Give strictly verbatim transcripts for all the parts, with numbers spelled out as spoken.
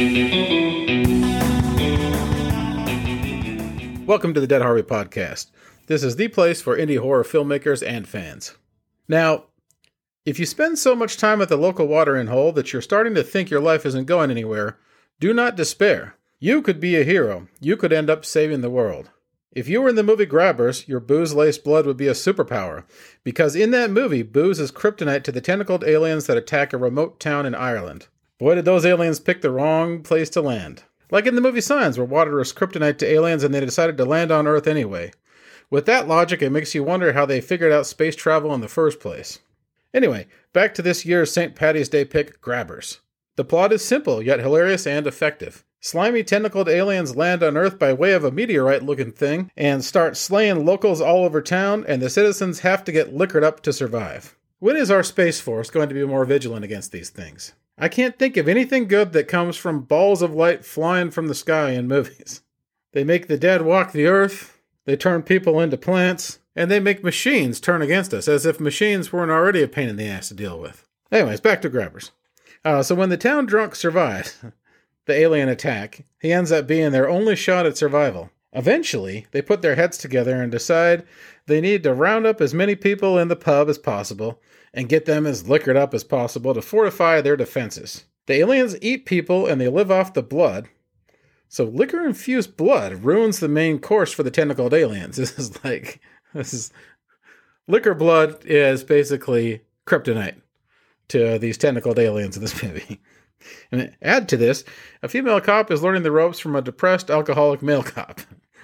Welcome to the Dead Harvey Podcast. This is the place for indie horror filmmakers and fans. Now, if you spend so much time at the local watering hole that you're starting to think your life isn't going anywhere, do not despair. You could be a hero. You could end up saving the world. If you were in the movie Grabbers, your booze-laced blood would be a superpower, because in that movie, booze is kryptonite to the tentacled aliens that attack a remote town in Ireland. Boy, did those aliens pick the wrong place to land. Like in the movie Signs, where water is kryptonite to aliens and they decided to land on Earth anyway. With that logic, it makes you wonder how they figured out space travel in the first place. Anyway, back to this year's Saint Patty's Day pick, Grabbers. The plot is simple, yet hilarious and effective. Slimy tentacled aliens land on Earth by way of a meteorite-looking thing and start slaying locals all over town, and the citizens have to get liquored up to survive. When is our Space Force going to be more vigilant against these things? I can't think of anything good that comes from balls of light flying from the sky in movies. They make the dead walk the earth, they turn people into plants, and they make machines turn against us, as if machines weren't already a pain in the ass to deal with. Anyways, back to Grabbers. Uh, so when the town drunk survives the alien attack, he ends up being their only shot at survival. Eventually, they put their heads together and decide they need to round up as many people in the pub as possible and get them as liquored up as possible to fortify their defenses. The aliens eat people and they live off the blood, so liquor-infused blood ruins the main course for the tentacled aliens. This is like, this is, liquor blood is basically kryptonite to these tentacled aliens in this movie. And add to this, a female cop is learning the ropes from a depressed alcoholic male cop.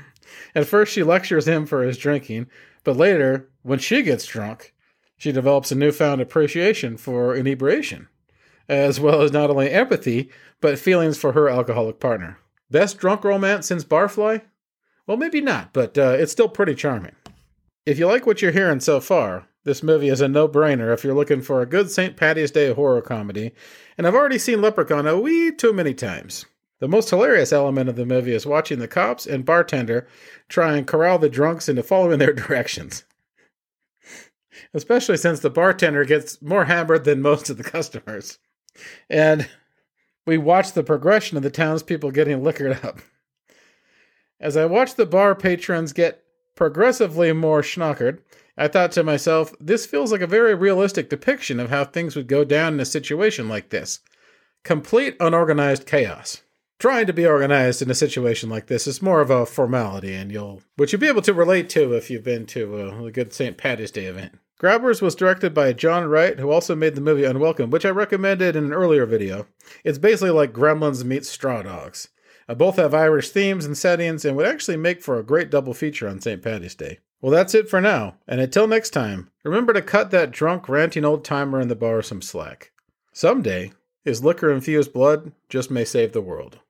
At first she lectures him for his drinking, but later, when she gets drunk, she develops a newfound appreciation for inebriation, as well as not only empathy, but feelings for her alcoholic partner. Best drunk romance since Barfly? Well, maybe not, but uh, it's still pretty charming. If you like what you're hearing so far, this movie is a no-brainer if you're looking for a good Saint Patty's Day horror comedy, and I've already seen Leprechaun a wee too many times. The most hilarious element of the movie is watching the cops and bartender try and corral the drunks into following their directions. Especially since the bartender gets more hammered than most of the customers. And we watch the progression of the townspeople getting liquored up. As I watch the bar patrons get progressively more schnockered, I thought to myself, this feels like a very realistic depiction of how things would go down in a situation like this. Complete unorganized chaos. Trying to be organized in a situation like this is more of a formality, and you'll, which you'll be able to relate to if you've been to a, a good Saint Patty's Day event. Grabbers was directed by John Wright, who also made the movie Unwelcome, which I recommended in an earlier video. It's basically like Gremlins meets Straw Dogs. Uh, both have Irish themes and settings, and would actually make for a great double feature on Saint Patty's Day. Well, that's it for now, and until next time, remember to cut that drunk, ranting old-timer in the bar some slack. Someday, his liquor-infused blood just may save the world.